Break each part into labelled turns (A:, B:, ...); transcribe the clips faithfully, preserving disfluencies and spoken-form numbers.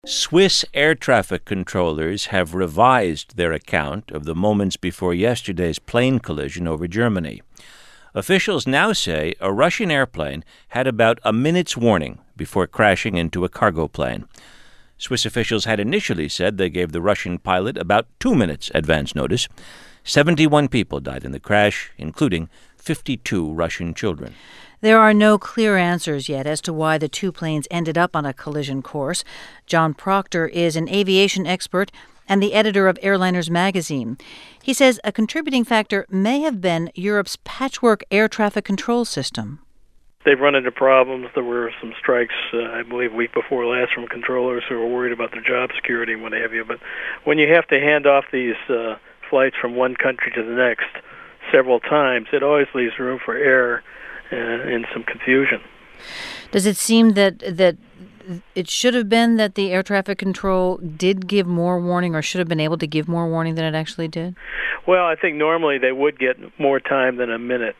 A: Swiss air traffic controllers have revised their account of the moments before yesterday's plane collision over Germany. Officials now say a Russian airplane had about a minute's warning before crashing into a cargo plane. Swiss officials had initially said they gave the Russian pilot about two minutes advance notice. seventy-one people died in the crash, including fifty-two Russian children.
B: There are no clear answers yet as to why the two planes ended up on a collision course. John Proctor is an aviation expert and the editor of Airliners magazine. He says a contributing factor may have been Europe's patchwork air traffic control system.
C: They've run into problems. There were some strikes, uh, I believe, week before last from controllers who were worried about their job security and what have you. But when you have to hand off these uh, flights from one country to the next several times, it always leaves room for error and some confusion.
B: Does it seem that that it should have been that the air traffic control did give more warning, or should have been able to give more warning than it actually did?
C: Well, I think normally they would get more time than a minute.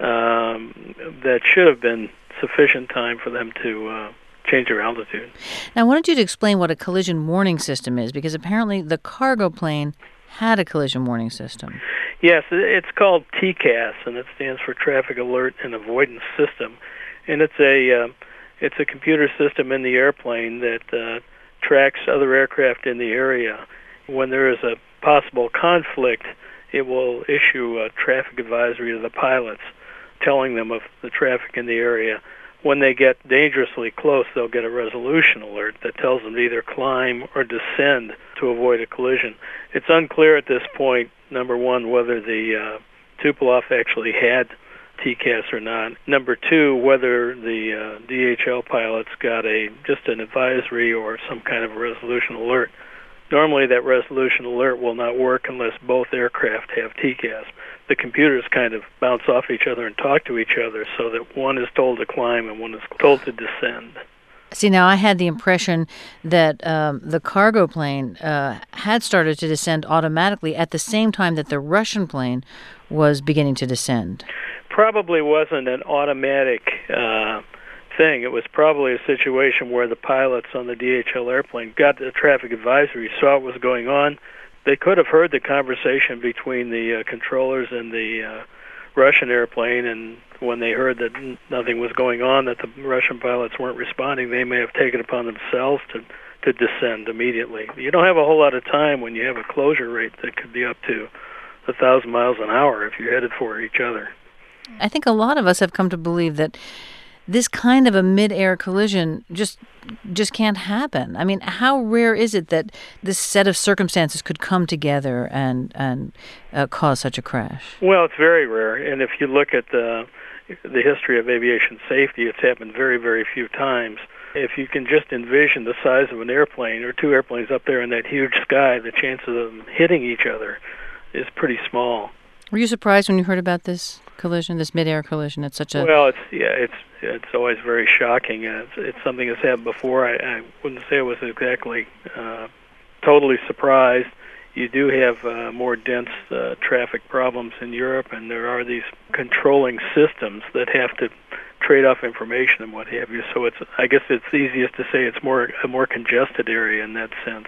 C: Um, that should have been sufficient time for them to uh, change their altitude.
B: Now, I wanted you to explain what a collision warning system is, because apparently the cargo plane had a collision warning system.
C: Yes, it's called T C A S, and it stands for Traffic Alert and Avoidance System. And it's a uh, it's a computer system in the airplane that uh, tracks other aircraft in the area. When there is a possible conflict, it will issue a traffic advisory to the pilots, telling them of the traffic in the area. When they get dangerously close, they'll get a resolution alert that tells them to either climb or descend to avoid a collision. It's unclear at this point, number one, whether the uh, Tupolev actually had T C A S or not. Number two, whether the uh, D H L pilots got a just an advisory or some kind of a resolution alert. Normally that resolution alert will not work unless both aircraft have T C A S. The computers kind of bounce off each other and talk to each other so that one is told to climb and one is told to descend.
B: See, now I had the impression that um, the cargo plane uh, had started to descend automatically at the same time that the Russian plane was beginning to descend.
C: Probably wasn't an automatic uh, thing. It was probably a situation where the pilots on the D H L airplane got the traffic advisory, saw what was going on. They could have heard the conversation between the uh, controllers and the uh, Russian airplane, and when they heard that n- nothing was going on, that the Russian pilots weren't responding, they may have taken upon themselves to, to descend immediately. You don't have a whole lot of time when you have a closure rate that could be up to a thousand miles an hour if you're headed for each other.
B: I think a lot of us have come to believe that this kind of a mid-air collision just just can't happen. I mean, how rare is it that this set of circumstances could come together and and uh, cause such a crash?
C: Well, it's very rare, and if you look at the the history of aviation safety, it's happened very, very few times. If you can just envision the size of an airplane or two airplanes up there in that huge sky, the chances of them hitting each other is pretty small.
B: Were you surprised when you heard about this collision, this mid-air collision? It's such a
C: well, it's yeah, it's it's always very shocking. Uh, it's, it's something that's happened before. I, I wouldn't say I was exactly uh, totally surprised. You do have uh, more dense uh, traffic problems in Europe, and there are these controlling systems that have to trade off information and what have you. So it's I guess it's easiest to say it's more a more congested area in that sense.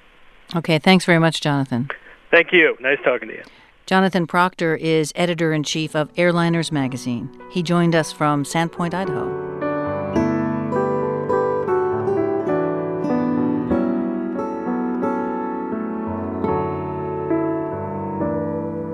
B: Okay, thanks very much, Jonathan.
C: Thank you. Nice talking to you.
B: Jonathan Proctor is editor-in-chief of Airliners magazine. He joined us from Sandpoint, Idaho.